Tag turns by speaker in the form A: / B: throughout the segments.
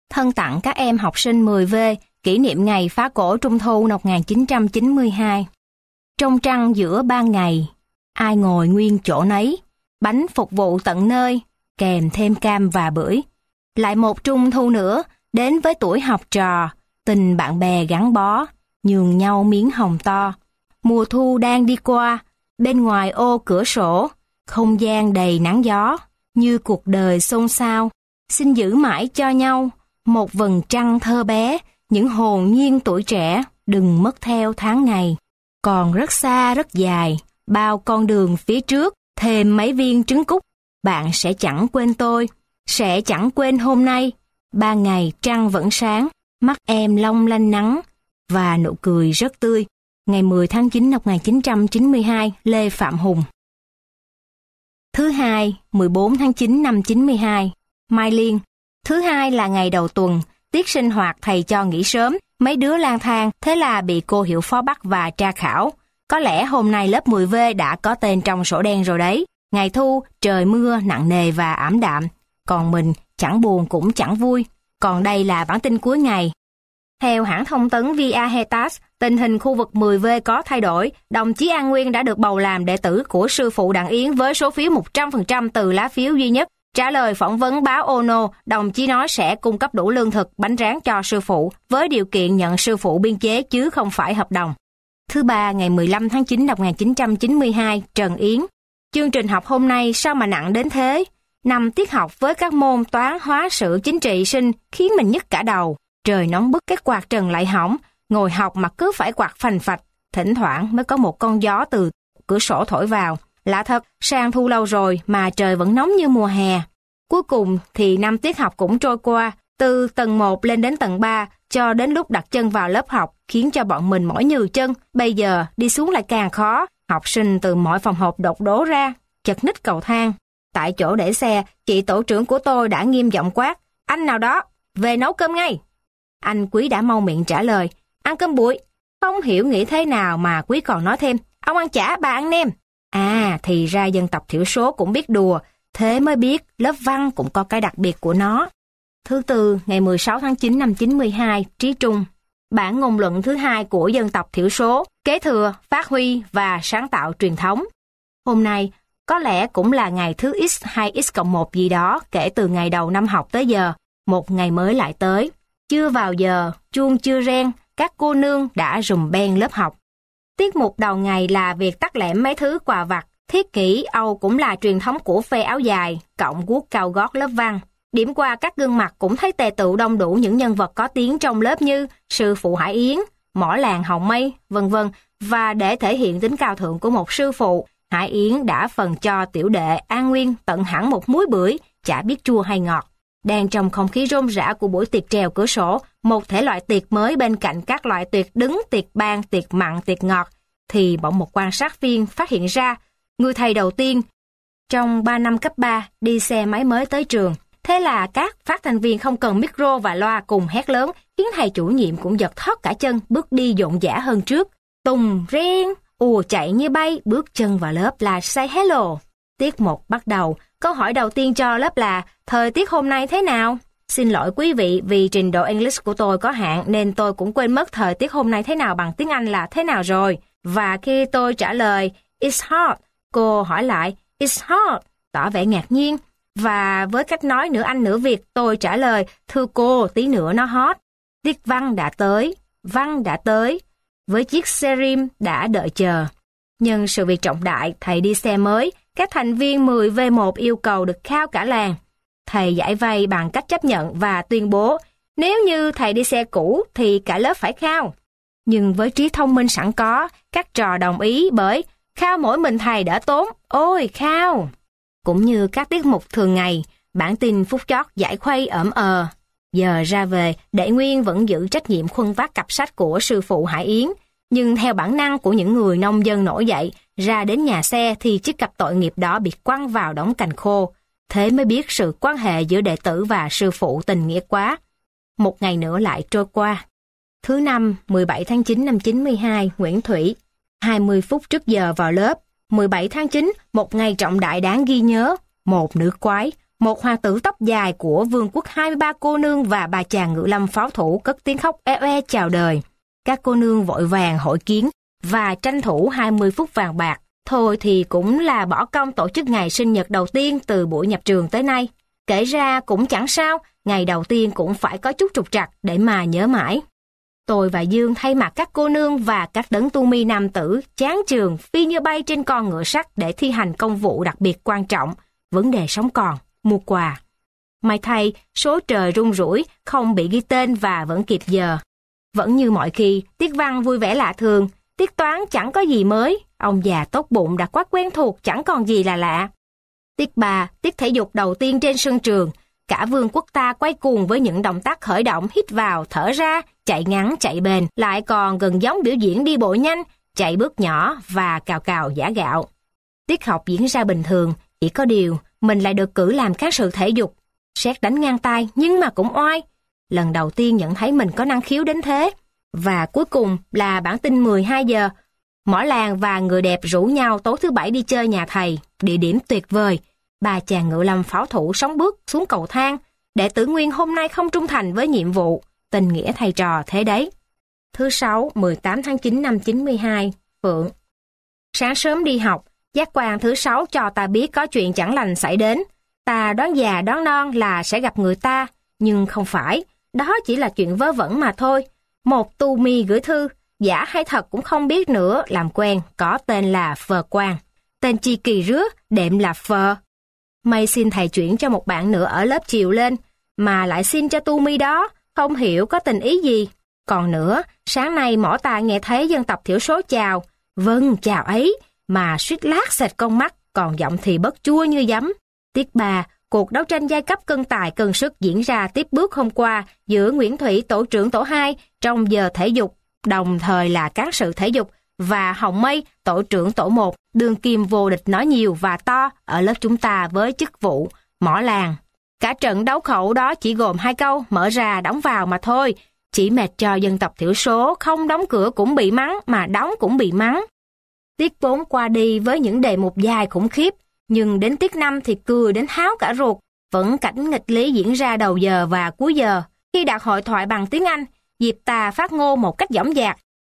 A: Thân tặng các em học sinh 10V kỷ niệm ngày phá cổ Trung thu năm 1992. Trong trăng giữa ban ngày, ai ngồi nguyên chỗ nấy, bánh phục vụ tận nơi, kèm thêm cam và bưởi. Lại một Trung thu nữa, đến với tuổi học trò, tình bạn bè gắn bó, nhường nhau miếng hồng to. Mùa thu đang đi qua, bên ngoài ô cửa sổ, không gian đầy nắng gió, như cuộc đời xôn xao. Xin giữ mãi cho nhau một vầng trăng thơ bé, những hồn nhiên tuổi trẻ, đừng mất theo tháng ngày. Còn rất xa rất dài, bao con đường phía trước, thêm mấy viên trứng cút. Bạn sẽ chẳng quên tôi, sẽ chẳng quên hôm nay. Ban ngày trăng vẫn sáng, mắt em long lanh nắng, và nụ cười rất tươi. Ngày 10 tháng 9 năm 1992, Lê Phạm Hùng. Thứ hai, 14 tháng 9 năm 92, Mai Liên. Thứ hai là ngày đầu tuần, tiết sinh hoạt thầy cho nghỉ sớm, mấy đứa lang thang, thế là bị cô hiệu phó bắt và tra khảo. Có lẽ hôm nay lớp 10V đã có tên trong sổ đen rồi đấy. Ngày thu, trời mưa nặng nề và ảm đạm, còn mình chẳng buồn cũng chẳng vui. Còn đây là bản tin cuối ngày. Theo hãng thông tấn Viajetas, tình hình khu vực 10V có thay đổi. Đồng chí An Nguyên đã được bầu làm đệ tử của sư phụ Đặng Yến với số phiếu 100% từ lá phiếu duy nhất. Trả lời phỏng vấn báo ONO, đồng chí nói sẽ cung cấp đủ lương thực, bánh rán cho sư phụ, với điều kiện nhận sư phụ biên chế chứ không phải hợp đồng. Thứ ba, ngày 15 tháng 9 năm 1992, Trần Yến. Chương trình học hôm nay sao mà nặng đến thế? 5 tiết học với các môn toán, hóa, sử, chính trị, sinh khiến mình nhức cả đầu. Trời nóng bức, cái quạt trần lại hỏng, ngồi học mà cứ phải quạt phành phạch. Thỉnh thoảng mới có một con gió từ cửa sổ thổi vào. Lạ thật, sang thu lâu rồi mà trời vẫn nóng như mùa hè. Cuối cùng thì 5 tiết học cũng trôi qua, từ tầng 1 lên đến tầng 3, cho đến lúc đặt chân vào lớp học, khiến cho bọn mình mỏi nhừ chân. Bây giờ đi xuống lại càng khó, học sinh từ mọi phòng học đột đổ ra, chật ních cầu thang. Tại chỗ để xe, chị tổ trưởng của tôi đã nghiêm giọng quát, anh nào đó, về nấu cơm ngay. Anh Quý đã mau miệng trả lời, ăn cơm bụi. Không hiểu nghĩ thế nào mà Quý còn nói thêm, ông ăn chả, bà ăn nem. À, thì ra dân tộc thiểu số cũng biết đùa, thế mới biết lớp văn cũng có cái đặc biệt của nó. Thứ tư, ngày 16 tháng 9 năm 92, Trí Trung. Bản ngôn luận thứ hai của dân tộc thiểu số, kế thừa, phát huy và sáng tạo truyền thống. Hôm nay, có lẽ cũng là ngày thứ X hay X+1 gì đó kể từ ngày đầu năm học tới giờ, một ngày mới lại tới. Chưa vào giờ, chuông chưa reng, các cô nương đã rùm beng lớp học. Tiết mục đầu ngày là việc tắt lẻm mấy thứ quà vặt. Thiết kỷ Âu cũng là truyền thống của phe áo dài, cộng guốc cao gót lớp văn. Điểm qua các gương mặt cũng thấy tề tựu đông đủ những nhân vật có tiếng trong lớp như sư phụ Hải Yến, mỏ làng Hồng Mây, vân vân. Và để thể hiện tính cao thượng của một sư phụ, Hải Yến đã phần cho tiểu đệ An Nguyên tận hẳn một múi bưởi, chả biết chua hay ngọt. Đang trong không khí rôm rã của buổi tiệc trèo cửa sổ, một thể loại tiệc mới bên cạnh các loại tiệc đứng, tiệc ban, tiệc mặn, tiệc ngọt, thì bỗng một quan sát viên phát hiện ra, người thầy đầu tiên trong 3 năm cấp 3 đi xe máy mới tới trường. Thế là các phát thanh viên không cần micro và loa cùng hét lớn, khiến thầy chủ nhiệm cũng giật thót cả chân, bước đi dọn dã hơn trước. Tùng riêng, ùa chạy như bay, bước chân vào lớp là say hello. Tiết 1 bắt đầu, câu hỏi đầu tiên cho lớp là, thời tiết hôm nay thế nào? Xin lỗi quý vị vì trình độ English của tôi có hạn nên tôi cũng quên mất thời tiết hôm nay thế nào bằng tiếng Anh là thế nào rồi. Và khi tôi trả lời, it's hot, cô hỏi lại, it's hot, tỏ vẻ ngạc nhiên. Và với cách nói nửa Anh nửa Việt, tôi trả lời, thưa cô, tí nữa nó hot. Tiết văn đã tới, với chiếc xe rim đã đợi chờ. Nhưng sự việc trọng đại, thầy đi xe mới, các thành viên 10V1 yêu cầu được khao cả làng. Thầy giải vây bằng cách chấp nhận và tuyên bố, nếu như thầy đi xe cũ thì cả lớp phải khao. Nhưng với trí thông minh sẵn có, các trò đồng ý bởi khao mỗi mình thầy đỡ tốn, ôi khao. Cũng như các tiết mục thường ngày, bản tin phút chót giải khuây ỡm ờ. Giờ ra về, Đệ Nguyên vẫn giữ trách nhiệm khuân vác cặp sách của sư phụ Hải Yến. Nhưng theo bản năng của những người nông dân nổi dậy, ra đến nhà xe thì chiếc cặp tội nghiệp đó bị quăng vào đống cành khô. Thế mới biết sự quan hệ giữa đệ tử và sư phụ tình nghĩa quá. Một ngày nữa lại trôi qua. Thứ năm, 17 tháng 9 năm 92, Nguyễn Thủy. 20 phút trước giờ vào lớp. 17 tháng 9, một ngày trọng đại đáng ghi nhớ. Một nữ quái, Một hoàng tử tóc dài của vương quốc 23 cô nương và bà chàng ngự lâm pháo thủ cất tiếng khóc oe chào đời. Các cô nương vội vàng hội kiến và tranh thủ 20 phút vàng bạc. Thôi thì cũng là bỏ công tổ chức ngày sinh nhật đầu tiên từ buổi nhập trường tới nay. Kể ra cũng chẳng sao, ngày đầu tiên cũng phải có chút trục trặc để mà nhớ mãi. Tôi và Dương thay mặt các cô nương và các đấng tu mi nam tử chán trường phi như bay trên con ngựa sắt để thi hành công vụ đặc biệt quan trọng, vấn đề sống còn, mua quà. May thay, số trời rung rủi, không bị ghi tên và vẫn kịp giờ. Vẫn như mọi khi, tiết văn vui vẻ lạ thường, tiết toán chẳng có gì mới, ông già tốt bụng đã quá quen thuộc chẳng còn gì là lạ. Tiết 3, tiết thể dục đầu tiên trên sân trường, cả vương quốc ta quay cuồng với những động tác khởi động hít vào, thở ra, chạy ngắn, chạy bền, lại còn gần giống biểu diễn đi bộ nhanh, chạy bước nhỏ và cào cào giã gạo. Tiết học diễn ra bình thường, chỉ có điều mình lại được cử làm các sự thể dục. Sét đánh ngang tay nhưng mà cũng oai. Lần đầu tiên nhận thấy mình có năng khiếu đến thế. Và cuối cùng là bản tin 12 giờ. Mỏ làng và người đẹp rủ nhau tối thứ Bảy đi chơi nhà thầy, địa điểm tuyệt vời. Bà chàng ngự lâm pháo thủ sóng bước xuống cầu thang. Đệ tử Nguyên hôm nay không trung thành với nhiệm vụ. Tình nghĩa thầy trò thế đấy. Thứ Sáu, 18 tháng 9 năm 92, Phượng. Sáng sớm đi học, giác quan thứ 6 cho ta biết có chuyện chẳng lành xảy đến. Ta đoán già đoán non là sẽ gặp người ta, nhưng không phải. Đó chỉ là chuyện vớ vẩn mà thôi. Một tu mi gửi thư, giả hay thật cũng không biết nữa, làm quen, có tên là Phờ Quang. Tên chi kỳ rứa, đệm là Phờ. May xin thầy chuyển cho một bạn nữa ở lớp chiều lên, mà lại xin cho tu mi đó, không hiểu có tình ý gì. Còn nữa, sáng nay mỏ ta nghe thấy dân tộc thiểu số chào. Vâng, chào ấy, mà suýt lát xẹt con mắt, còn giọng thì bất chua như giấm. Tiết 3, cuộc đấu tranh giai cấp cân tài cân sức diễn ra tiếp bước hôm qua giữa Nguyễn Thủy tổ trưởng tổ 2 trong giờ thể dục, đồng thời là cán sự thể dục, và Hồng Mây tổ trưởng tổ 1, đương kim vô địch nói nhiều và to ở lớp chúng ta với chức vụ mỏ làng. Cả trận đấu khẩu đó chỉ gồm 2 câu mở ra đóng vào mà thôi, chỉ mệt cho dân tộc thiểu số, không đóng cửa cũng bị mắng mà đóng cũng bị mắng. Tiết 4 qua đi với những đề mục dài khủng khiếp, nhưng đến tiết 5 thì cười đến háo cả ruột, vẫn cảnh nghịch lý diễn ra đầu giờ và cuối giờ. Khi đặt hội thoại bằng tiếng Anh, Diệp Tà phát ngôn một cách dõng dạc.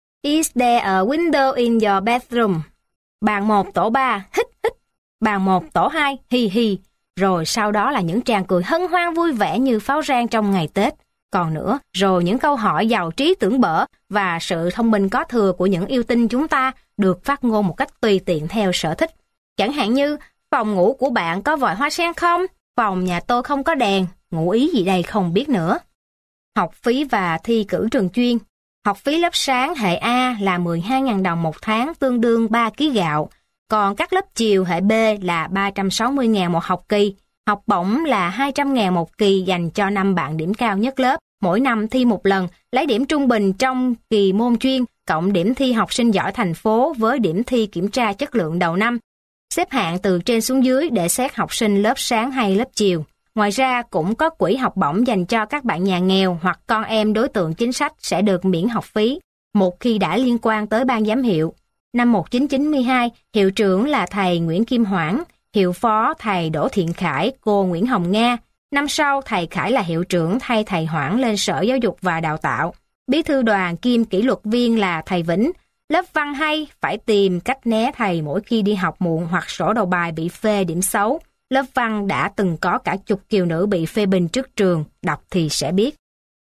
A: Is there a window in your bedroom? Bàn 1 tổ 3, hít hít. Bàn 1 tổ 2, hi hi. Rồi sau đó là những tràng cười hân hoan vui vẻ như pháo rang trong ngày Tết. Còn nữa, rồi những câu hỏi giàu trí tưởng bở và sự thông minh có thừa của những yêu tinh chúng ta được phát ngôn một cách tùy tiện theo sở thích. Chẳng hạn như, phòng ngủ của bạn có vòi hoa sen không? Phòng nhà tôi không có đèn, ngụ ý gì đây không biết nữa. Học phí và thi cử trường chuyên. Học phí lớp sáng hệ A là 12.000 đồng một tháng, tương đương 3 kg gạo. Còn các lớp chiều hệ B là 360.000 một học kỳ. Học bổng là 200.000 một kỳ dành cho 5 bạn điểm cao nhất lớp. Mỗi năm thi một lần, lấy điểm trung bình trong kỳ môn chuyên, cộng điểm thi học sinh giỏi thành phố với điểm thi kiểm tra chất lượng đầu năm. Xếp hạng từ trên xuống dưới để xét học sinh lớp sáng hay lớp chiều. Ngoài ra cũng có quỹ học bổng dành cho các bạn nhà nghèo hoặc con em đối tượng chính sách sẽ được miễn học phí, một khi đã liên quan tới ban giám hiệu. Năm 1992, hiệu trưởng là thầy Nguyễn Kim Hoảng, hiệu phó thầy Đỗ Thiện Khải, cô Nguyễn Hồng Nga. Năm sau, thầy Khải là hiệu trưởng thay thầy Hoảng lên Sở Giáo dục và Đào tạo. Bí thư đoàn kiêm kỷ luật viên là thầy Vĩnh. Lớp văn hay phải tìm cách né thầy mỗi khi đi học muộn hoặc sổ đầu bài bị phê điểm xấu. Lớp văn đã từng có cả chục kiều nữ bị phê bình trước trường, đọc thì sẽ biết.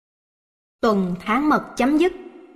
A: Tuần tháng mật chấm dứt.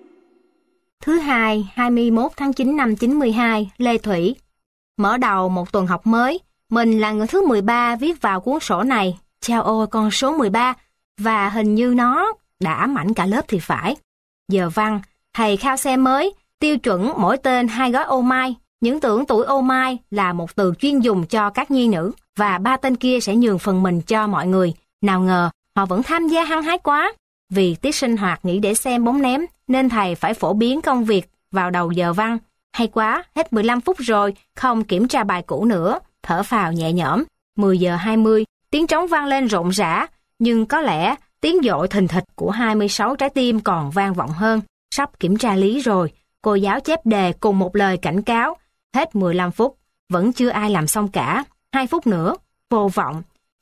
A: Thứ Hai, 21 tháng 9 năm 92, Lê Thủy. Mở đầu một tuần học mới, mình là người thứ 13 viết vào cuốn sổ này. Chao ôi con số 13, và hình như nó đã ám ảnh cả lớp thì phải. Giờ văn, thầy khao xe mới, tiêu chuẩn mỗi tên 2 gói ô mai. Những tưởng tuổi ô mai là một từ chuyên dùng cho các nhi nữ, và 3 tên kia sẽ nhường phần mình cho mọi người. Nào ngờ, họ vẫn tham gia hăng hái quá. Vì tiết sinh hoạt nghỉ để xem bóng ném, nên thầy phải phổ biến công việc vào đầu giờ văn. Hay quá, hết 15 phút rồi, không kiểm tra bài cũ nữa, thở phào nhẹ nhõm. 10 giờ 20, tiếng trống vang lên rộn rã, nhưng có lẽ tiếng dội thình thịch của 26 trái tim còn vang vọng hơn. Sắp kiểm tra lý rồi, cô giáo chép đề cùng một lời cảnh cáo. Hết 15 phút, vẫn chưa ai làm xong cả. 2 phút nữa, vô vọng.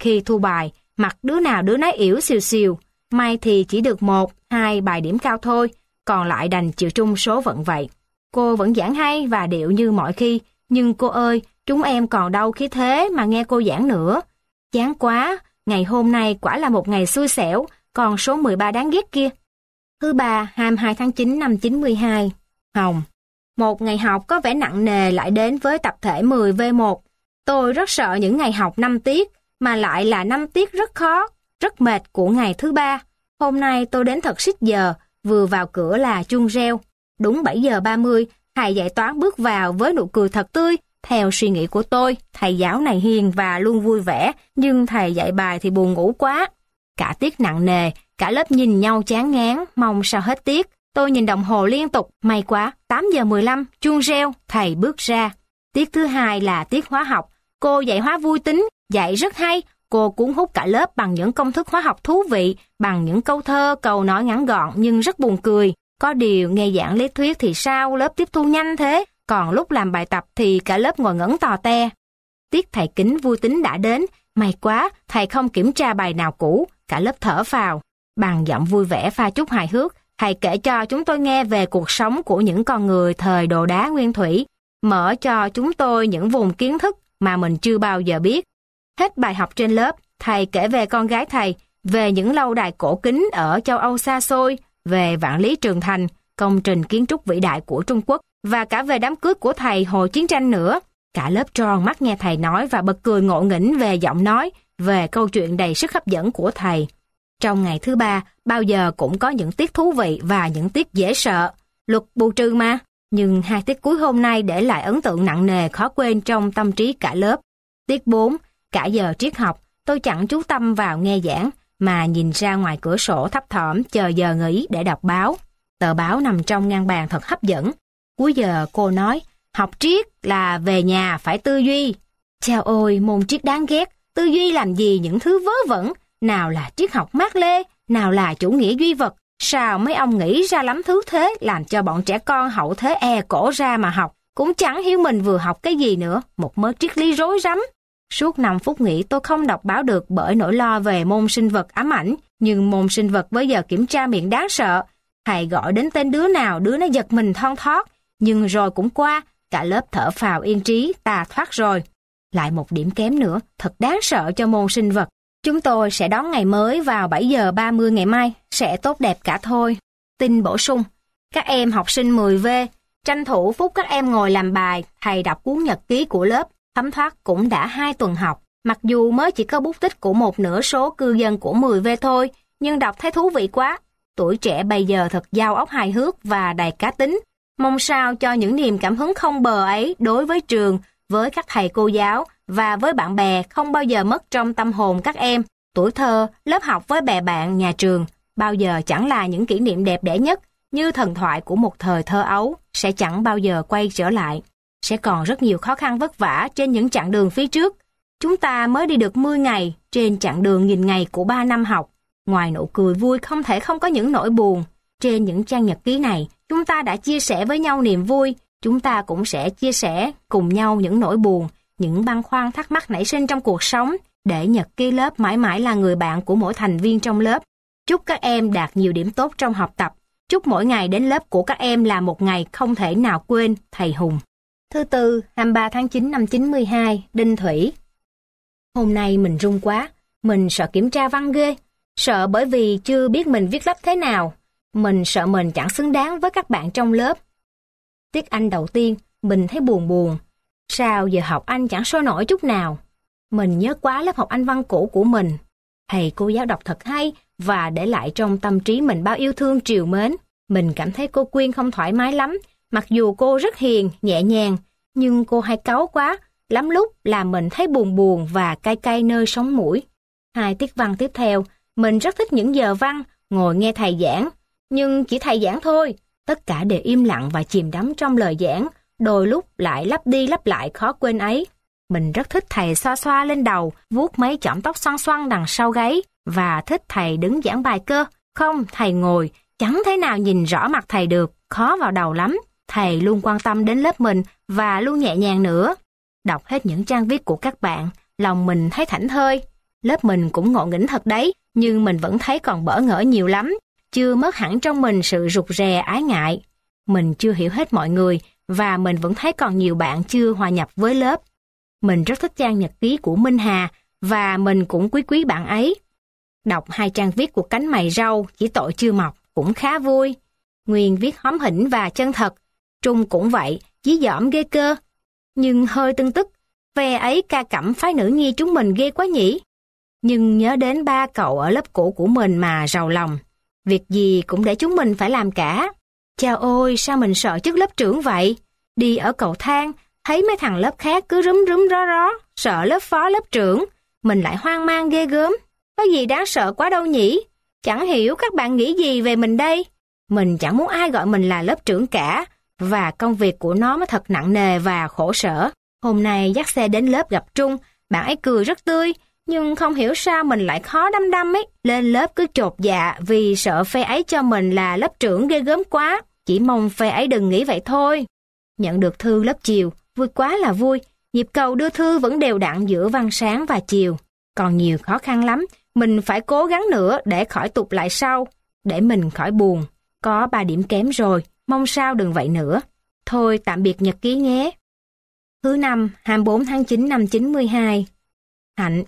A: Khi thu bài, mặt đứa nào đứa nấy yểu xìu xìu. May thì chỉ được 1-2 bài điểm cao thôi, còn lại đành chịu chung số phận vậy. Cô vẫn giảng hay và điệu như mọi khi, nhưng cô ơi, chúng em còn đâu khí thế mà nghe cô giảng nữa. Chán quá, ngày hôm nay quả là một ngày xui xẻo, còn số 13 đáng ghét kia. Thứ ba, 22 tháng 9 năm 92. Hồng. Một ngày học có vẻ nặng nề lại đến với tập thể 10V1. Tôi rất sợ những ngày học 5 tiết, mà lại là 5 tiết rất khó, rất mệt của ngày thứ ba. Hôm nay tôi đến thật xích giờ, vừa vào cửa là chuông reo. Đúng 7 giờ 30, thầy dạy toán bước vào với nụ cười thật tươi. Theo suy nghĩ của tôi, thầy giáo này hiền và luôn vui vẻ, nhưng thầy dạy bài thì buồn ngủ quá. Cả tiết nặng nề, cả lớp nhìn nhau chán ngán, mong sao hết tiết. Tôi nhìn đồng hồ liên tục, may quá, 8 giờ 15, chuông reo, thầy bước ra. Tiết thứ hai là tiết hóa học. Cô dạy hóa vui tính, dạy rất hay. Cô cuốn hút cả lớp bằng những công thức hóa học thú vị, bằng những câu thơ, câu nói ngắn gọn nhưng rất buồn cười. Có điều nghe giảng lý thuyết thì sao lớp tiếp thu nhanh thế, còn lúc làm bài tập thì cả lớp ngồi ngẩn tò te. Tiết thầy kính vui tính đã đến, may quá, thầy không kiểm tra bài nào cũ, cả lớp thở phào. Bằng giọng vui vẻ pha chút hài hước, thầy kể cho chúng tôi nghe về cuộc sống của những con người thời đồ đá nguyên thủy, mở cho chúng tôi những vùng kiến thức mà mình chưa bao giờ biết. Hết bài học trên lớp, thầy kể về con gái thầy, về những lâu đài cổ kính ở châu Âu xa xôi, về Vạn Lý Trường Thành, công trình kiến trúc vĩ đại của Trung Quốc, và cả về đám cưới của thầy hồi chiến tranh nữa. Cả lớp tròn mắt nghe thầy nói và bật cười ngộ nghĩnh về giọng nói, về câu chuyện đầy sức hấp dẫn của thầy. Trong ngày thứ ba, bao giờ cũng có những tiết thú vị và những tiết dễ sợ. Luật bù trừ mà. Nhưng 2 tiết cuối hôm nay để lại ấn tượng nặng nề khó quên trong tâm trí cả lớp. Tiết 4, cả giờ triết học, tôi chẳng chú tâm vào nghe giảng, mà nhìn ra ngoài cửa sổ thấp thỏm chờ giờ nghỉ để đọc báo. Tờ báo nằm trong ngăn bàn thật hấp dẫn. Cuối giờ cô nói, học triết là về nhà phải tư duy. Chao ôi, môn triết đáng ghét, tư duy làm gì những thứ vớ vẩn, nào là triết học Mác Lê, nào là chủ nghĩa duy vật. Sao mấy ông nghĩ ra lắm thứ thế, làm cho bọn trẻ con hậu thế cổ ra mà học, cũng chẳng hiểu mình vừa học cái gì nữa, một mớ triết lý rối rắm. Suốt 5 phút nghỉ tôi không đọc báo được bởi nỗi lo về môn sinh vật ám ảnh, nhưng môn sinh vật với giờ kiểm tra miệng đáng sợ. Thầy gọi đến tên đứa nào đứa nó giật mình thon thót, nhưng rồi cũng qua, cả lớp thở phào yên trí, ta thoát rồi. Lại một điểm kém nữa, thật đáng sợ cho môn sinh vật. Chúng tôi sẽ đón ngày mới vào 7 giờ 30 ngày mai, sẽ tốt đẹp cả thôi. Tin bổ sung, các em học sinh 10V, tranh thủ phút các em ngồi làm bài, thầy đọc cuốn nhật ký của lớp, thấm thoát cũng đã 2 tuần học. Mặc dù mới chỉ có bút tích của 1/2 số cư dân của 10V thôi, nhưng đọc thấy thú vị quá. Tuổi trẻ bây giờ thật dao óc hài hước và đầy cá tính. Mong sao cho những niềm cảm hứng không bờ ấy đối với trường, với các thầy cô giáo và với bạn bè không bao giờ mất trong tâm hồn các em. Tuổi thơ, lớp học với bè bạn, nhà trường, bao giờ chẳng là những kỷ niệm đẹp đẽ nhất, như thần thoại của một thời thơ ấu, sẽ chẳng bao giờ quay trở lại. Sẽ còn rất nhiều khó khăn vất vả trên những chặng đường phía trước. Chúng ta mới đi được 10 ngày trên chặng đường nghìn ngày của 3 năm học. Ngoài nụ cười vui không thể không có những nỗi buồn. Trên những trang nhật ký này, chúng ta đã chia sẻ với nhau niềm vui. Chúng ta cũng sẽ chia sẻ cùng nhau những nỗi buồn, những băn khoăn thắc mắc nảy sinh trong cuộc sống, để nhật ký lớp mãi mãi là người bạn của mỗi thành viên trong lớp. Chúc các em đạt nhiều điểm tốt trong học tập. Chúc mỗi ngày đến lớp của các em là một ngày không thể nào quên, thầy Hùng. Thứ tư, 23 tháng 9 năm 92, Đinh Thủy. Hôm nay mình run quá, mình sợ kiểm tra văn ghê. Sợ bởi vì chưa biết mình viết lách thế nào. Mình sợ mình chẳng xứng đáng với các bạn trong lớp. Tiết Anh đầu tiên, mình thấy buồn buồn. Sao giờ học Anh chẳng sôi nổi chút nào. Mình nhớ quá lớp học Anh văn cũ của mình. Thầy cô giáo đọc thật hay và để lại trong tâm trí mình bao yêu thương trìu mến. Mình cảm thấy cô Quyên không thoải mái lắm. Mặc dù cô rất hiền, nhẹ nhàng, nhưng cô hay cáu quá, lắm lúc làm mình thấy buồn buồn và cay cay nơi sống mũi. 2 tiết văn tiếp theo, mình rất thích những giờ văn, ngồi nghe thầy giảng. Nhưng chỉ thầy giảng thôi, tất cả đều im lặng và chìm đắm trong lời giảng, đôi lúc lại lặp đi lặp lại khó quên ấy. Mình rất thích thầy xoa xoa lên đầu, vuốt mấy chỏm tóc xoăn xoăn đằng sau gáy, và thích thầy đứng giảng bài cơ. Không, thầy ngồi, chẳng thể nào nhìn rõ mặt thầy được, khó vào đầu lắm. Thầy luôn quan tâm đến lớp mình và luôn nhẹ nhàng nữa. Đọc hết những trang viết của các bạn, lòng mình thấy thảnh thơi. Lớp mình cũng ngộ nghĩnh thật đấy, nhưng mình vẫn thấy còn bỡ ngỡ nhiều lắm, chưa mất hẳn trong mình sự rụt rè ái ngại. Mình chưa hiểu hết mọi người, và mình vẫn thấy còn nhiều bạn chưa hòa nhập với lớp. Mình rất thích trang nhật ký của Minh Hà, và mình cũng quý bạn ấy. Đọc 2 trang viết của cánh mày râu, chỉ tội chưa mọc, cũng khá vui. Nguyên viết hóm hỉnh và chân thật, Trung cũng vậy, dí dỏm ghê cơ. Nhưng hơi tưng tức, ve ấy ca cẩm phái nữ nhi chúng mình ghê quá nhỉ. Nhưng nhớ đến 3 cậu ở lớp cũ của mình mà rầu lòng. Việc gì cũng để chúng mình phải làm cả. Chao ôi, sao mình sợ chức lớp trưởng vậy? Đi ở cầu thang, thấy mấy thằng lớp khác cứ rúm ró, sợ lớp phó lớp trưởng. Mình lại hoang mang ghê gớm. Có gì đáng sợ quá đâu nhỉ? Chẳng hiểu các bạn nghĩ gì về mình đây. Mình chẳng muốn ai gọi mình là lớp trưởng cả, và công việc của nó mới thật nặng nề và khổ sở. Hôm nay dắt xe đến lớp gặp Trung, bạn ấy cười rất tươi, nhưng không hiểu sao mình lại khó đăm ấy. Lên lớp cứ chột dạ vì sợ phe ấy cho mình là lớp trưởng ghê gớm quá. Chỉ mong phe ấy đừng nghĩ vậy thôi. Nhận được thư lớp chiều, vui quá là vui. Nhịp cầu đưa thư vẫn đều đặn giữa văn sáng và chiều. Còn nhiều khó khăn lắm, mình phải cố gắng nữa để khỏi tụt lại sau, để mình khỏi buồn. Có 3 điểm kém rồi, mong sao đừng vậy nữa. Thôi tạm biệt nhật ký nhé. Thứ năm, 24 tháng 9 năm 92. Hạnh.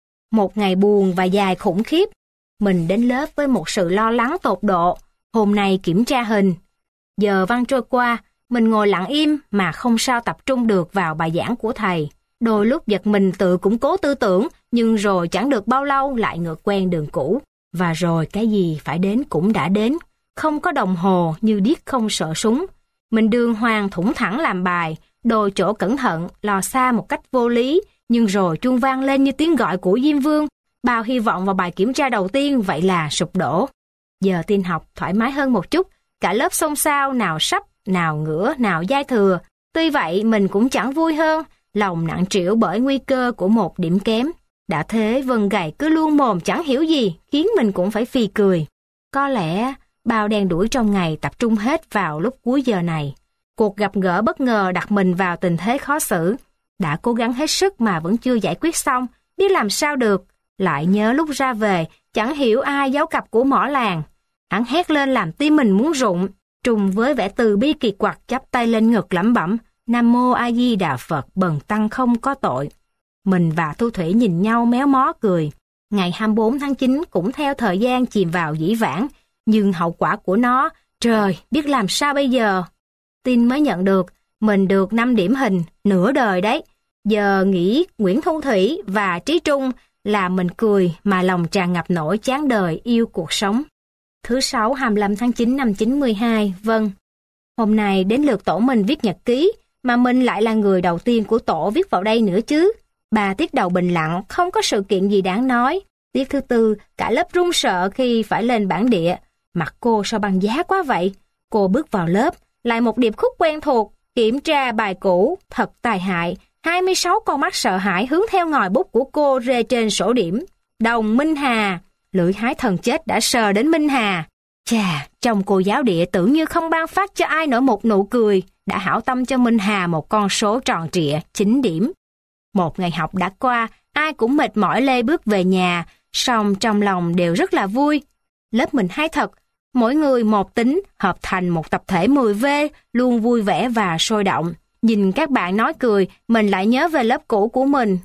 A: Một ngày buồn và dài khủng khiếp. Mình đến lớp với một sự lo lắng tột độ. Hôm nay kiểm tra hình. Giờ văn trôi qua, mình ngồi lặng im mà không sao tập trung được vào bài giảng của thầy. Đôi lúc giật mình tự củng cố tư tưởng, nhưng rồi chẳng được bao lâu lại ngược quen đường cũ. Và rồi cái gì phải đến cũng đã đến. Không có đồng hồ như điếc không sợ súng. Mình đường hoàng thủng thẳng làm bài, đôi chỗ cẩn thận, lò xa một cách vô lý, nhưng rồi chuông vang lên như tiếng gọi của Diêm Vương. Bao hy vọng vào bài kiểm tra đầu tiên vậy là sụp đổ. Giờ tin học thoải mái hơn một chút, cả lớp xôn xao, nào sắp, nào ngửa, nào giai thừa. Tuy vậy mình cũng chẳng vui hơn, lòng nặng trĩu bởi nguy cơ của một điểm kém. Đã thế Vân Gầy cứ luôn mồm chẳng hiểu gì, khiến mình cũng phải phì cười. Có lẽ bao đen đuổi trong ngày tập trung hết vào lúc cuối giờ này. Cuộc gặp gỡ bất ngờ đặt mình vào tình thế khó xử. Đã cố gắng hết sức mà vẫn chưa giải quyết xong, biết làm sao được. Lại nhớ lúc ra về, chẳng hiểu ai giấu cặp của mỏ làng. Hắn hét lên làm tim mình muốn rụng. Trùng với vẻ từ bi kỳ quặc chắp tay lên ngực lẩm bẩm, Nam Mô A Di Đà Phật, bần tăng không có tội. Mình và Thu Thủy nhìn nhau méo mó cười. Ngày 24 tháng 9 cũng theo thời gian chìm vào dĩ vãng, nhưng hậu quả của nó, trời, biết làm sao bây giờ. Tin mới nhận được, mình được 5 điểm hình, nửa đời đấy. Giờ nghĩ Nguyễn Thu Thủy và Trí Trung là mình cười mà lòng tràn ngập nỗi chán đời yêu cuộc sống. Thứ Sáu 25 tháng 9 năm 92, vâng. Hôm nay đến lượt tổ mình viết nhật ký, mà mình lại là người đầu tiên của tổ viết vào đây nữa chứ. 3 tiết đầu bình lặng, không có sự kiện gì đáng nói. Tiết thứ 4, cả lớp run sợ khi phải lên bảng địa. Mặt cô sao băng giá quá vậy? Cô bước vào lớp, lại một điệp khúc quen thuộc, kiểm tra bài cũ, thật tài hại. 26 con mắt sợ hãi hướng theo ngòi bút của cô rê trên sổ điểm. Đồng Minh Hà. Lưỡi hái thần chết đã sờ đến Minh Hà. Chà, chồng cô giáo địa tưởng như không ban phát cho ai nổi một nụ cười, đã hảo tâm cho Minh Hà một con số tròn trịa, 9 điểm. Một ngày học đã qua, ai cũng mệt mỏi lê bước về nhà, song trong lòng đều rất là vui. Lớp mình hay thật, mỗi người một tính, hợp thành một tập thể 10V, luôn vui vẻ và sôi động. Nhìn các bạn nói cười, mình lại nhớ về lớp cũ của mình.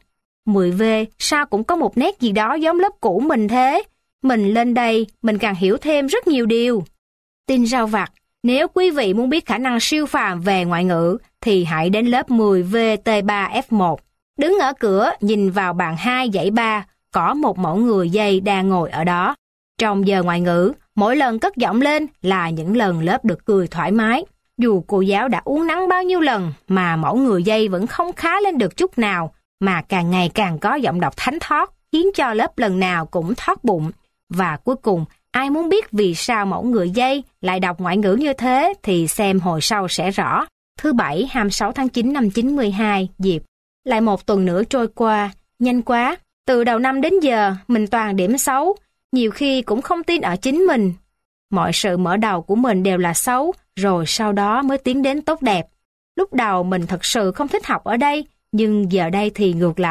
A: 10V sao cũng có một nét gì đó giống lớp cũ mình thế. Mình lên đây, mình càng hiểu thêm rất nhiều điều. Tin rao vặt, nếu quý vị muốn biết khả năng siêu phàm về ngoại ngữ, thì hãy đến lớp 10V T3F1. Đứng ở cửa, nhìn vào bàn 2 dãy 3, có một mẫu người dây đang ngồi ở đó. Trong giờ ngoại ngữ, mỗi lần cất giọng lên là những lần lớp được cười thoải mái. Dù cô giáo đã uống nắng bao nhiêu lần mà mẫu người dây vẫn không khá lên được chút nào, mà càng ngày càng có giọng đọc thánh thót, khiến cho lớp lần nào cũng thót bụng. Và cuối cùng, ai muốn biết vì sao mẫu người dây lại đọc ngoại ngữ như thế thì xem hồi sau sẽ rõ. Thứ Bảy 26 tháng 9 năm 92, Diệp. Lại một tuần nữa trôi qua, nhanh quá. Từ đầu năm đến giờ, mình toàn điểm xấu. Nhiều khi cũng không tin ở chính mình. Mọi sự mở đầu của mình đều là xấu, rồi sau đó mới tiến đến tốt đẹp. Lúc đầu mình thật sự không thích học ở đây, nhưng giờ đây thì ngược lại.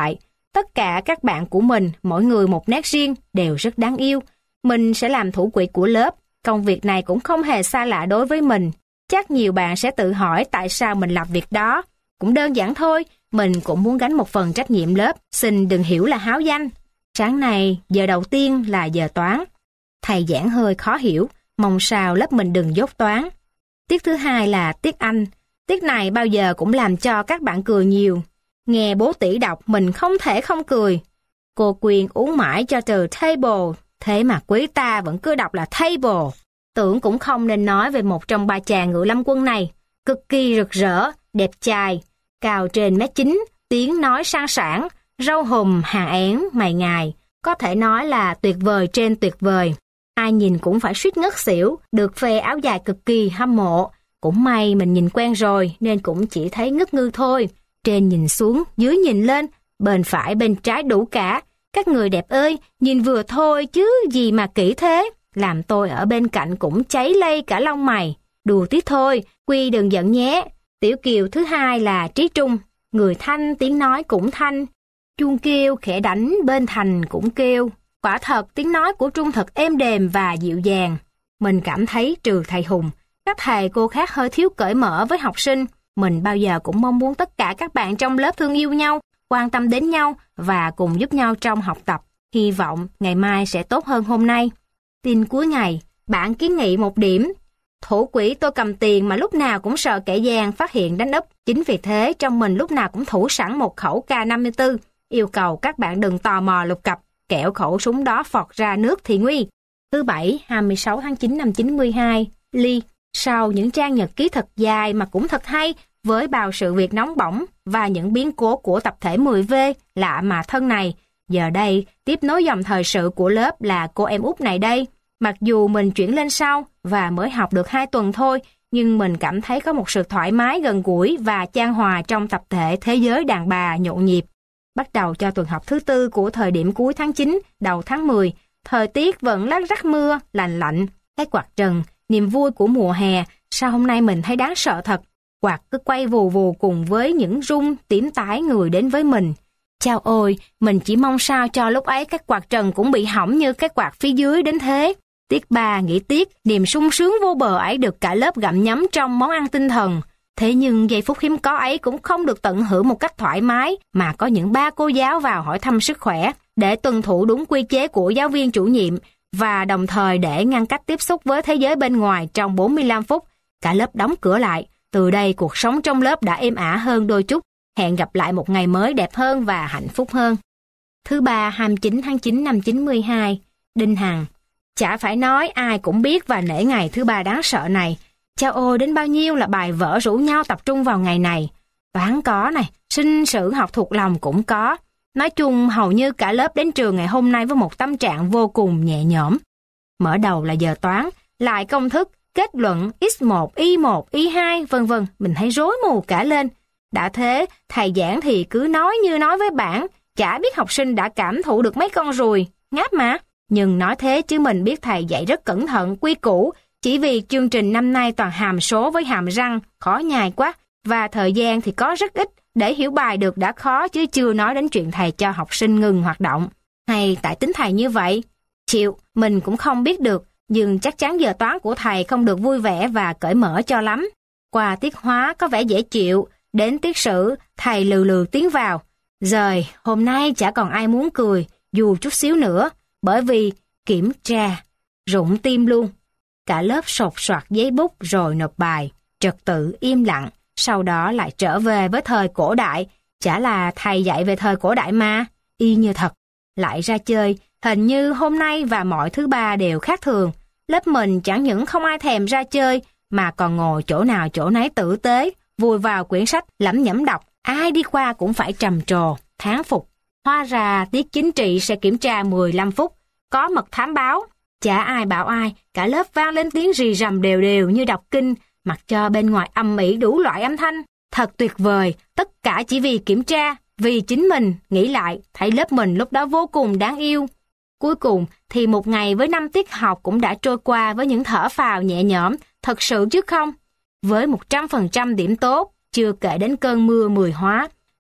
A: Tất cả các bạn của mình, mỗi người một nét riêng, đều rất đáng yêu. Mình sẽ làm thủ quỹ của lớp. Công việc này cũng không hề xa lạ đối với mình. Chắc nhiều bạn sẽ tự hỏi tại sao mình làm việc đó. Cũng đơn giản thôi, mình cũng muốn gánh một phần trách nhiệm lớp. Xin đừng hiểu là háo danh. Sáng nay, giờ đầu tiên là giờ toán. Thầy giảng hơi khó hiểu, mong sao lớp mình đừng dốt toán. Tiết thứ hai là tiết Anh. Tiết này bao giờ cũng làm cho các bạn cười nhiều. Nghe bố tỷ đọc mình không thể không cười. Cô Quyên uống mãi cho từ table, thế mà quý ta vẫn cứ đọc là table. Tưởng cũng không nên nói về một trong ba chàng Ngự Lâm Quân này. Cực kỳ rực rỡ, đẹp trai, cao trên mét 9, tiếng nói sang sảng, râu hùm, hàng én, mày ngài. Có thể nói là tuyệt vời trên tuyệt vời. Ai nhìn cũng phải suýt ngất xỉu, được phê áo dài cực kỳ hâm mộ. Cũng may mình nhìn quen rồi nên cũng chỉ thấy ngất ngư thôi. Trên nhìn xuống, dưới nhìn lên, bên phải bên trái đủ cả. Các người đẹp ơi, nhìn vừa thôi chứ gì mà kỹ thế. Làm tôi ở bên cạnh cũng cháy lây cả lông mày. Đùa tí thôi, Quy đừng giận nhé. Tiểu Kiều thứ hai là Trí Trung. Người thanh, tiếng nói cũng thanh. Chuông kêu khẽ đánh bên thành cũng kêu. Quả thật tiếng nói của Trung thật êm đềm và dịu dàng. Mình cảm thấy trừ thầy Hùng, các thầy cô khác hơi thiếu cởi mở với học sinh. Mình bao giờ cũng mong muốn tất cả các bạn trong lớp thương yêu nhau, quan tâm đến nhau và cùng giúp nhau trong học tập. Hy vọng ngày mai sẽ tốt hơn hôm nay. Tin cuối ngày, bạn kiến nghị một điểm. Thủ quỹ tôi cầm tiền mà lúc nào cũng sợ kẻ gian phát hiện đánh úp. Chính vì thế trong mình lúc nào cũng thủ sẵn một khẩu K54. Yêu cầu các bạn đừng tò mò lục cập, kẻo khẩu súng đó phọt ra nước thì nguy. Thứ Bảy, 26 tháng 9 năm 92, Ly. Sau những trang nhật ký thật dài mà cũng thật hay, với bao sự việc nóng bỏng và những biến cố của tập thể 10V lạ mà thân này, giờ đây tiếp nối dòng thời sự của lớp là cô em út này đây. Mặc dù mình chuyển lên sau và mới học được 2 tuần thôi, nhưng mình cảm thấy có một sự thoải mái gần gũi và chan hòa trong tập thể thế giới đàn bà nhộn nhịp. Bắt đầu cho tuần học thứ tư của thời điểm cuối tháng 9, đầu tháng 10, thời tiết vẫn lác rắc mưa, lạnh lạnh, cái quạt trần, niềm vui của mùa hè, sao hôm nay mình thấy đáng sợ thật. Quạt cứ quay vù vù cùng với những rung tím tái người đến với mình. Chao ôi, mình chỉ mong sao cho lúc ấy cái quạt trần cũng bị hỏng như cái quạt phía dưới đến thế. Tiết 3 nghỉ tiết, niềm sung sướng vô bờ ấy được cả lớp gặm nhấm trong món ăn tinh thần. Thế nhưng giây phút hiếm có ấy cũng không được tận hưởng một cách thoải mái, mà có những ba cô giáo vào hỏi thăm sức khỏe, để tuân thủ đúng quy chế của giáo viên chủ nhiệm, và đồng thời để ngăn cách tiếp xúc với thế giới bên ngoài trong 45 phút. Cả lớp đóng cửa lại, từ đây cuộc sống trong lớp đã êm ả hơn đôi chút. Hẹn gặp lại một ngày mới đẹp hơn và hạnh phúc hơn. Thứ Ba, 29 tháng 9 năm 92, Đinh Hằng. Chả phải nói ai cũng biết và nể ngày thứ Ba đáng sợ này. Chao ôi, đến bao nhiêu là bài vở rủ nhau tập trung vào ngày này. Toán có này, sinh sử học thuộc lòng cũng có. Nói chung hầu như cả lớp đến trường ngày hôm nay với một tâm trạng vô cùng nhẹ nhõm. Mở đầu là giờ toán, lại công thức, kết luận, x1, y1, y2, vân vân, mình thấy rối mù cả lên. Đã thế, thầy giảng thì cứ nói như nói với bảng, chả biết học sinh đã cảm thụ được mấy con ruồi, ngáp mà. Nhưng nói thế chứ mình biết thầy dạy rất cẩn thận, quy củ, chỉ vì chương trình năm nay toàn hàm số với hàm răng, khó nhai quá, và thời gian thì có rất ít, để hiểu bài được đã khó chứ chưa nói đến chuyện thầy cho học sinh ngừng hoạt động. Hay tại tính thầy như vậy? Chịu, mình cũng không biết được, nhưng chắc chắn giờ toán của thầy không được vui vẻ và cởi mở cho lắm. Qua tiết hóa có vẻ dễ chịu, đến tiết sử thầy lừ lừ tiến vào. Giời, hôm nay chả còn ai muốn cười, dù chút xíu nữa, bởi vì kiểm tra, rụng tim luôn. Cả lớp sột soạt giấy bút rồi nộp bài, trật tự im lặng, sau đó lại trở về với thời cổ đại, chả là thầy dạy về thời cổ đại mà, y như thật. Lại ra chơi, hình như hôm nay và mọi thứ Ba đều khác thường. Lớp mình chẳng những không ai thèm ra chơi, mà còn ngồi chỗ nào chỗ nấy tử tế, vùi vào quyển sách lẩm nhẩm đọc, ai đi qua cũng phải trầm trồ, thán phục. Hóa ra tiết chính trị sẽ kiểm tra 15 phút, có mật thám báo. Chả ai bảo ai, cả lớp vang lên tiếng rì rầm đều đều như đọc kinh, mặc cho bên ngoài âm ỉ đủ loại âm thanh. Thật tuyệt vời, tất cả chỉ vì kiểm tra, vì chính mình. Nghĩ lại, thấy lớp mình lúc đó vô cùng đáng yêu. Cuối cùng thì một ngày với 5 tiết học cũng đã trôi qua với những thở phào nhẹ nhõm, thật sự chứ không. Với 100% điểm tốt, chưa kể đến cơn mưa 10 hóa,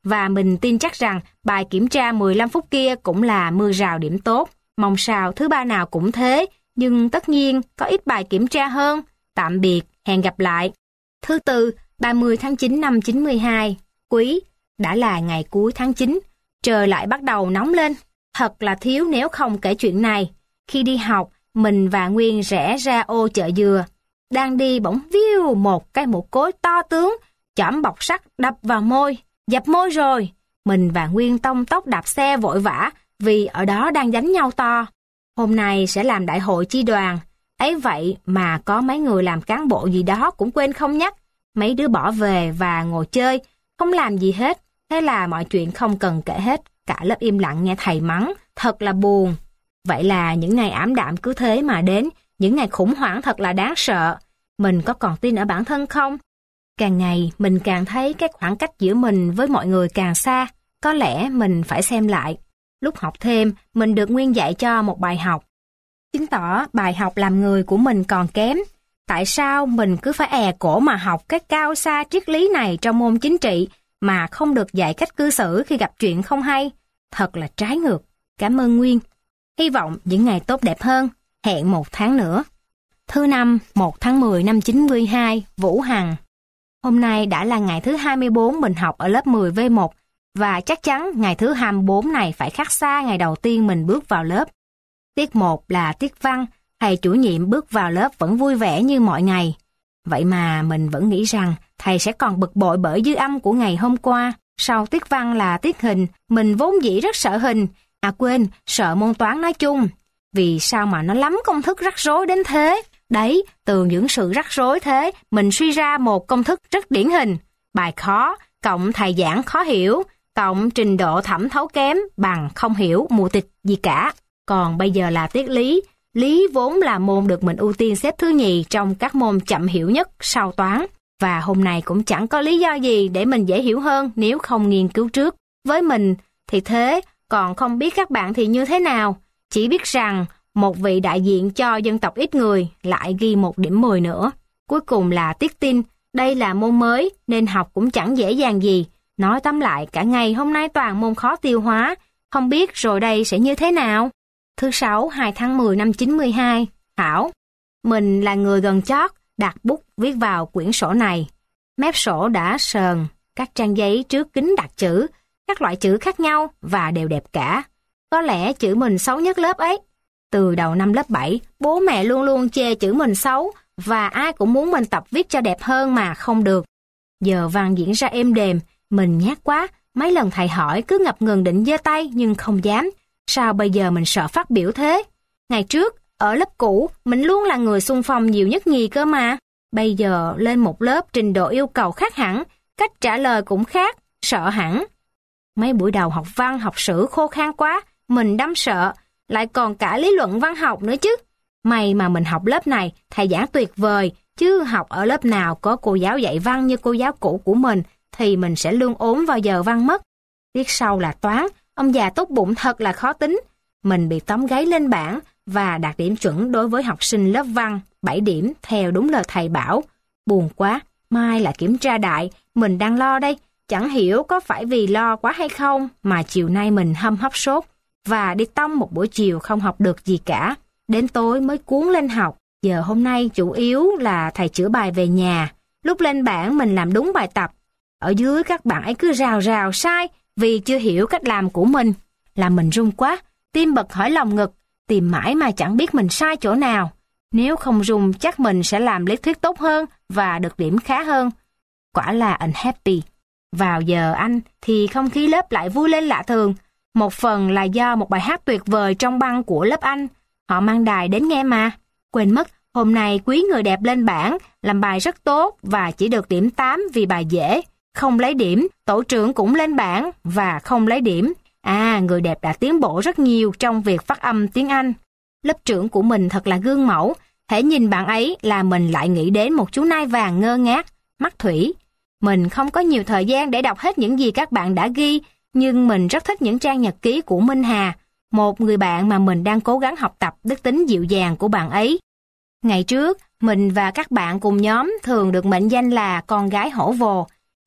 A: và mình tin chắc rằng bài kiểm tra 15 phút kia cũng là mưa rào điểm tốt. Mong sao thứ ba nào cũng thế, nhưng tất nhiên có ít bài kiểm tra hơn. Tạm biệt, hẹn gặp lại. Thứ Tư, 30 tháng 9 năm 92. Quý, đã là ngày cuối tháng 9. Trời lại bắt đầu nóng lên. Thật là thiếu nếu không kể chuyện này. Khi đi học, mình và Nguyên rẽ ra ô chợ dừa. Đang đi bỗng viu một cái mũ cối to tướng, chỏm bọc sắt đập vào môi. Dập môi rồi. Mình và Nguyên tông tốc đạp xe vội vã vì ở đó đang đánh nhau to. Hôm nay sẽ làm đại hội chi đoàn. Ấy vậy mà có mấy người làm cán bộ gì đó cũng quên không nhắc. Mấy đứa bỏ về và ngồi chơi, không làm gì hết. Thế là mọi chuyện không cần kể hết. Cả lớp im lặng nghe thầy mắng, thật là buồn. Vậy là những ngày ảm đạm cứ thế mà đến, những ngày khủng hoảng thật là đáng sợ. Mình có còn tin ở bản thân không? Càng ngày mình càng thấy cái khoảng cách giữa mình với mọi người càng xa. Có lẽ mình phải xem lại. Lúc học thêm, mình được Nguyên dạy cho một bài học. Chứng tỏ bài học làm người của mình còn kém. Tại sao mình cứ phải cổ mà học cái cao xa triết lý này trong môn chính trị mà không được dạy cách cư xử khi gặp chuyện không hay? Thật là trái ngược. Cảm ơn Nguyên. Hy vọng những ngày tốt đẹp hơn. Hẹn 1 tháng nữa. Thứ Năm, 1 tháng 10 năm 92, Vũ Hằng. Hôm nay đã là ngày thứ 24 mình học ở lớp 10V1 và chắc chắn ngày thứ 24 này phải khác xa ngày đầu tiên mình bước vào lớp. Tiết 1 là tiết văn, thầy chủ nhiệm bước vào lớp vẫn vui vẻ như mọi ngày. Vậy mà mình vẫn nghĩ rằng thầy sẽ còn bực bội bởi dư âm của ngày hôm qua. Sau tiết văn là tiết hình, mình vốn dĩ rất sợ hình. À quên, sợ môn toán nói chung. Vì sao mà nó lắm công thức rắc rối đến thế? Đấy, từ những sự rắc rối thế, mình suy ra một công thức rất điển hình. Bài khó, cộng thầy giảng khó hiểu, cộng trình độ thẩm thấu kém bằng không hiểu mù tịt gì cả. Còn bây giờ là tiết lý. Lý vốn là môn được mình ưu tiên xếp thứ nhì trong các môn chậm hiểu nhất sau toán. Và hôm nay cũng chẳng có lý do gì để mình dễ hiểu hơn nếu không nghiên cứu trước. Với mình thì thế, còn không biết các bạn thì như thế nào. Chỉ biết rằng một vị đại diện cho dân tộc ít người lại ghi 1 điểm 10 nữa. Cuối cùng là tiết tin. Đây là môn mới nên học cũng chẳng dễ dàng gì. Nói tóm lại cả ngày hôm nay toàn môn khó tiêu hóa. Không biết rồi đây sẽ như thế nào. Thứ Sáu, 2 tháng 10 năm 92, Thảo. Mình là người gần chót đặt bút viết vào quyển sổ này. Mép sổ đã sờn, các trang giấy trước kính đặt chữ, các loại chữ khác nhau và đều đẹp cả. Có lẽ chữ mình xấu nhất lớp ấy. Từ đầu năm lớp 7, bố mẹ luôn luôn chê chữ mình xấu và ai cũng muốn mình tập viết cho đẹp hơn mà không được. Giờ văn diễn ra êm đềm, mình nhát quá, mấy lần thầy hỏi cứ ngập ngừng định giơ tay nhưng không dám. Sao bây giờ mình sợ phát biểu thế? Ngày trước, ở lớp cũ, mình luôn là người xung phong nhiều nhất nhì cơ mà. Bây giờ lên một lớp trình độ yêu cầu khác hẳn, cách trả lời cũng khác, sợ hẳn. Mấy buổi đầu học văn, học sử khô khan quá, mình đâm sợ, lại còn cả lý luận văn học nữa chứ. May mà mình học lớp này, thầy giảng tuyệt vời, chứ học ở lớp nào có cô giáo dạy văn như cô giáo cũ của mình, thì mình sẽ luôn ốm vào giờ văn mất. Tiết sau là toán, ông già tốt bụng thật là khó tính. Mình bị tóm gáy lên bảng và đạt điểm chuẩn đối với học sinh lớp văn, 7 điểm theo đúng lời thầy bảo. Buồn quá, mai là kiểm tra đại, mình đang lo đây. Chẳng hiểu có phải vì lo quá hay không mà chiều nay mình hâm hấp sốt và đi tông một buổi chiều không học được gì cả. Đến tối mới cuốn lên học. Giờ hôm nay chủ yếu là thầy chữa bài về nhà. Lúc lên bảng mình làm đúng bài tập. Ở dưới các bạn ấy cứ rào rào sai vì chưa hiểu cách làm của mình. Làm mình run quá, tim bật hỏi lòng ngực, tìm mãi mà chẳng biết mình sai chỗ nào. Nếu không run chắc mình sẽ làm lý thuyết tốt hơn và được điểm khá hơn. Quả là unhappy. Vào giờ Anh thì không khí lớp lại vui lên lạ thường. Một phần là do một bài hát tuyệt vời trong băng của lớp Anh. Họ mang đài đến nghe mà. Quên mất, hôm nay Quý người đẹp lên bảng, làm bài rất tốt và chỉ được điểm 8 vì bài dễ. Không lấy điểm, tổ trưởng cũng lên bảng và không lấy điểm. À, người đẹp đã tiến bộ rất nhiều trong việc phát âm tiếng Anh. Lớp trưởng của mình thật là gương mẫu. Hễ nhìn bạn ấy là mình lại nghĩ đến một chú nai vàng ngơ ngác, mắt thủy. Mình không có nhiều thời gian để đọc hết những gì các bạn đã ghi, nhưng mình rất thích những trang nhật ký của Minh Hà, một người bạn mà mình đang cố gắng học tập đức tính dịu dàng của bạn ấy. Ngày trước, mình và các bạn cùng nhóm thường được mệnh danh là con gái hổ vồ.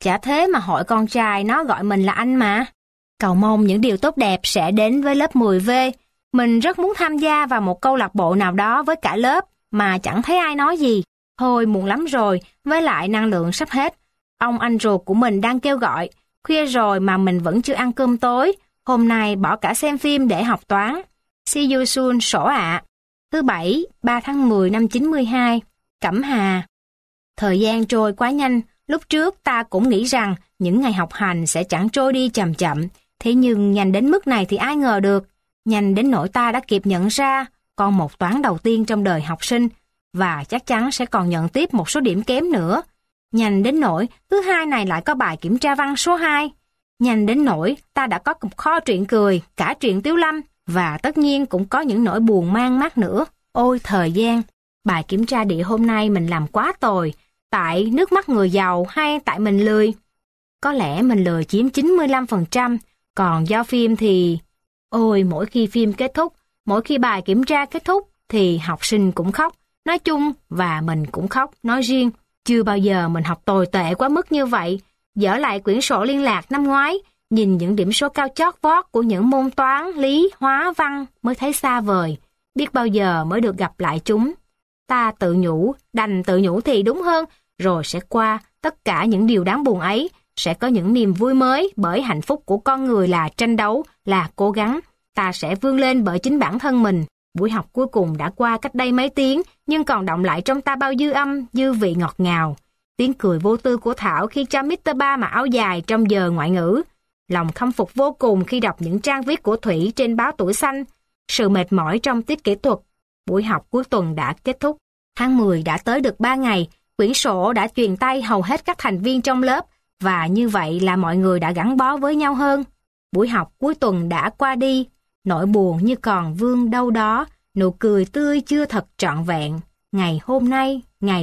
A: Chả thế mà hội con trai nó gọi mình là anh mà. Cầu mong những điều tốt đẹp sẽ đến với lớp 10V. Mình rất muốn tham gia vào một câu lạc bộ nào đó với cả lớp, mà chẳng thấy ai nói gì. Thôi muộn lắm rồi, với lại năng lượng sắp hết. Ông anh ruột của mình đang kêu gọi, khuya rồi mà mình vẫn chưa ăn cơm tối. Hôm nay bỏ cả xem phim để học toán. See you soon, sổ ạ. Thứ Bảy, 3 tháng 10 năm 92, Cẩm Hà. Thời gian trôi quá nhanh, lúc trước ta cũng nghĩ rằng những ngày học hành sẽ chẳng trôi đi chậm chậm, thế nhưng nhanh đến mức này thì ai ngờ được. Nhanh đến nỗi ta đã kịp nhận ra con một toán đầu tiên trong đời học sinh, và chắc chắn sẽ còn nhận tiếp một số điểm kém nữa. Nhanh đến nỗi thứ hai này lại có bài kiểm tra văn số 2. Nhanh đến nỗi ta đã có một kho truyện cười, cả truyện Tiếu Lâm, và tất nhiên cũng có những nỗi buồn mang mát nữa. Ôi thời gian, bài kiểm tra địa hôm nay mình làm quá tồi, tại nước mắt người giàu hay tại mình lười? Có lẽ mình lười chiếm 95%, còn do phim thì... Ôi, mỗi khi phim kết thúc, mỗi khi bài kiểm tra kết thúc, thì học sinh cũng khóc, nói chung, và mình cũng khóc, nói riêng. Chưa bao giờ mình học tồi tệ quá mức như vậy. Dở lại quyển sổ liên lạc năm ngoái, nhìn những điểm số cao chót vót của những môn toán, lý, hóa, văn mới thấy xa vời. Biết bao giờ mới được gặp lại chúng. Ta tự nhủ, đành tự nhủ thì đúng hơn, rồi sẽ qua tất cả những điều đáng buồn ấy, sẽ có những niềm vui mới, bởi hạnh phúc của con người là tranh đấu, là cố gắng. Ta sẽ vươn lên bởi chính bản thân mình. Buổi học cuối cùng đã qua cách đây mấy tiếng, nhưng còn đọng lại trong ta bao dư âm, dư vị ngọt ngào. Tiếng cười vô tư của Thảo khi cho Mr. Ba mặc áo dài trong giờ ngoại ngữ. Lòng khâm phục vô cùng khi đọc những trang viết của Thủy trên báo Tuổi Xanh. Sự mệt mỏi trong tiết kỹ thuật. Buổi học cuối tuần đã kết thúc. Tháng 10 đã tới được 3 ngày, quyển sổ đã truyền tay hầu hết các thành viên trong lớp, và như vậy là mọi người đã gắn bó với nhau hơn. Buổi học cuối tuần đã qua đi, nỗi buồn như còn vương đâu đó, nụ cười tươi chưa thật trọn vẹn. Ngày hôm nay,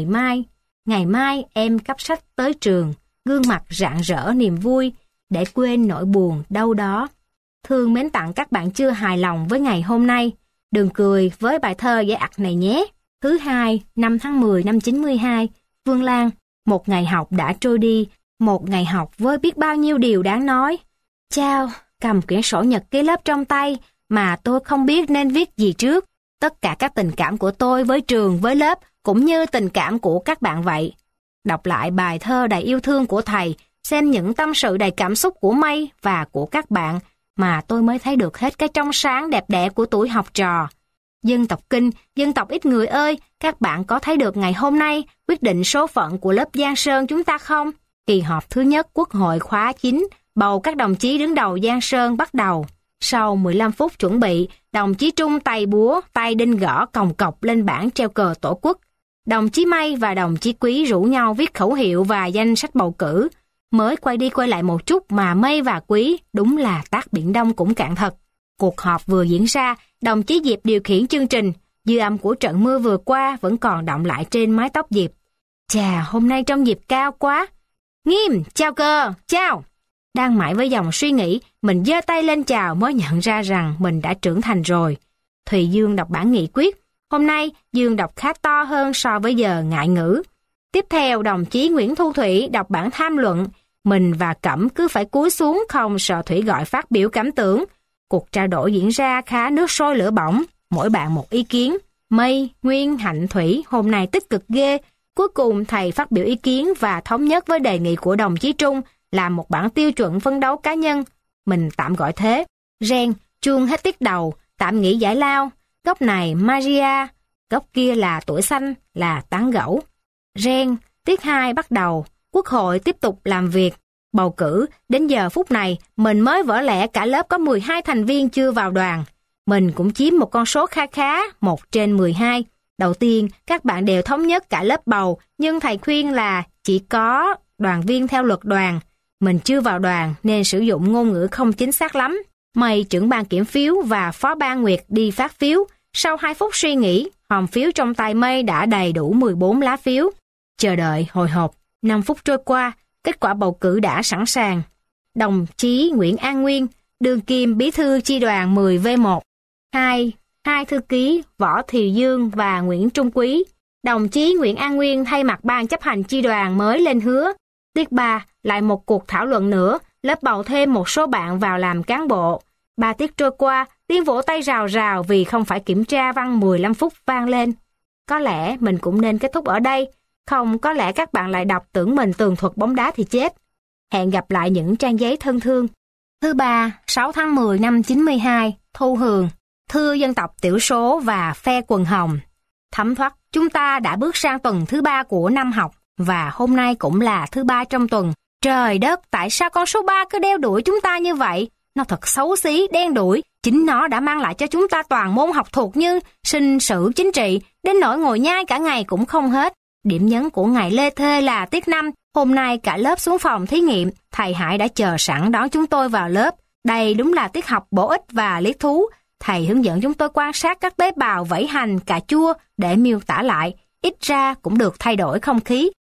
A: ngày mai em cắp sách tới trường, gương mặt rạng rỡ niềm vui, để quên nỗi buồn đâu đó. Thương mến tặng các bạn chưa hài lòng với ngày hôm nay, đừng cười với bài thơ dễ ặt này nhé. Thứ Hai, 5 tháng 10 năm 92, Phương Lan. Một ngày học đã trôi đi, một ngày học với biết bao nhiêu điều đáng nói. Chao, cầm quyển sổ nhật ký lớp trong tay mà tôi không biết nên viết gì trước. Tất cả các tình cảm của tôi với trường, với lớp, cũng như tình cảm của các bạn vậy. Đọc lại bài thơ đầy yêu thương của thầy, xem những tâm sự đầy cảm xúc của Mây và của các bạn, mà tôi mới thấy được hết cái trong sáng đẹp đẽ của tuổi học trò. Dân tộc Kinh, dân tộc ít người ơi, các bạn có thấy được ngày hôm nay quyết định số phận của lớp Giang Sơn chúng ta không? Kỳ họp thứ nhất Quốc hội khóa 9, bầu các đồng chí đứng đầu Giang Sơn bắt đầu. Sau 15 phút chuẩn bị, đồng chí Trung tay búa, tay đinh gõ còng cọc lên bảng treo cờ Tổ quốc. Đồng chí Mây và đồng chí Quý rủ nhau viết khẩu hiệu và danh sách bầu cử. Mới quay đi quay lại một chút mà Mây và Quý đúng là tác Biển Đông cũng cạn thật. Cuộc họp vừa diễn ra, đồng chí Diệp điều khiển chương trình, dư âm của trận mưa vừa qua vẫn còn đọng lại trên mái tóc Diệp. Chà, hôm nay trông Diệp cao quá. Nghiêm, chào cờ, chào. Đang mãi với dòng suy nghĩ, mình giơ tay lên chào mới nhận ra rằng mình đã trưởng thành rồi. Thùy Dương đọc bản nghị quyết. Hôm nay, Dương đọc khá to hơn so với giờ ngại ngữ. Tiếp theo, đồng chí Nguyễn Thu Thủy đọc bản tham luận. Mình và Cẩm cứ phải cúi xuống không sợ Thủy gọi phát biểu cảm tưởng. Cuộc trao đổi diễn ra khá nước sôi lửa bỏng, mỗi bạn một ý kiến. Mây, Nguyên, Hạnh, Thủy hôm nay tích cực ghê. Cuối cùng thầy phát biểu ý kiến và thống nhất với đề nghị của đồng chí Trung làm một bản tiêu chuẩn phấn đấu cá nhân. Mình tạm gọi thế. Ren, chuông hết tiết đầu, tạm nghỉ giải lao. Góc này Maria, góc kia là Tuổi Xanh, là tán gẫu. Ren, tiết 2 bắt đầu, Quốc hội tiếp tục làm việc. Bầu cử, đến giờ phút này, mình mới vỡ lẽ cả lớp có 12 thành viên chưa vào đoàn. Mình cũng chiếm một con số khá khá, 1 trên 12. Đầu tiên, các bạn đều thống nhất cả lớp bầu, nhưng thầy khuyên là chỉ có đoàn viên theo luật đoàn. Mình chưa vào đoàn nên sử dụng ngôn ngữ không chính xác lắm. Mày trưởng ban kiểm phiếu và phó ban Nguyệt đi phát phiếu. Sau 2 phút suy nghĩ, hòm phiếu trong tay Mây đã đầy đủ 14 lá phiếu. Chờ đợi hồi hộp, 5 phút trôi qua, kết quả bầu cử đã sẵn sàng. Đồng chí Nguyễn An Nguyên, đương kim bí thư chi đoàn 10V1. 2 thư ký Võ Thị Dương và Nguyễn Trung Quý. Đồng chí Nguyễn An Nguyên thay mặt ban chấp hành chi đoàn mới lên hứa. Tiết 3, lại một cuộc thảo luận nữa, lớp bầu thêm một số bạn vào làm cán bộ. 3 tiết trôi qua, tiếng vỗ tay rào rào vì không phải kiểm tra văn 15 phút vang lên. Có lẽ mình cũng nên kết thúc ở đây, không có lẽ các bạn lại đọc tưởng mình tường thuật bóng đá thì chết. Hẹn gặp lại những trang giấy thân thương. Thứ 3, 6 tháng 10 năm 92, Thu Hường. Thưa dân tộc thiểu số và phe quần hồng. Thấm thoát, chúng ta đã bước sang tuần thứ 3 của năm học, và hôm nay cũng là thứ 3 trong tuần. Trời đất, tại sao con số 3 cứ đeo đuổi chúng ta như vậy? Nó thật xấu xí, đen đuổi. Chính nó đã mang lại cho chúng ta toàn môn học thuộc như sinh sử chính trị, đến nỗi ngồi nhai cả ngày cũng không hết. Điểm nhấn của ngày lê thê là tiết 5. Hôm nay cả lớp xuống phòng thí nghiệm, thầy Hải đã chờ sẵn đón chúng tôi vào lớp. Đây đúng là tiết học bổ ích và lý thú. Thầy hướng dẫn chúng tôi quan sát các tế bào vẩy hành, cà chua để miêu tả lại. Ít ra cũng được thay đổi không khí,